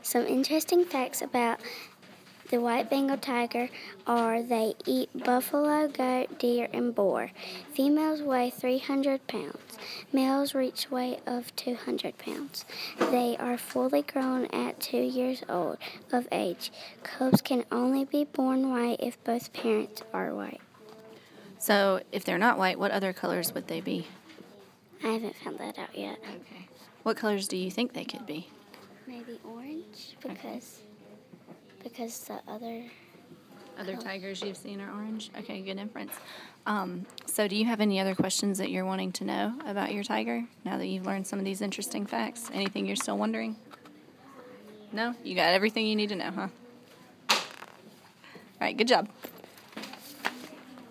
Some interesting facts about the white Bengal tiger are they eat buffalo, goat, deer, and boar. Females weigh 300 pounds. Males reach weight of 200 pounds. They are fully grown at 2 years old of age. Cubs can only be born white if both parents are white. So if they're not white, what other colors would they be? I haven't found that out yet. Okay. What colors do you think they could be? Maybe orange because the Other tigers you've seen are orange? Okay, good inference. So do you have any other questions that you're wanting to know about your tiger now that you've learned some of these interesting facts? Anything you're still wondering? No? You got everything you need to know, huh? All right, good job.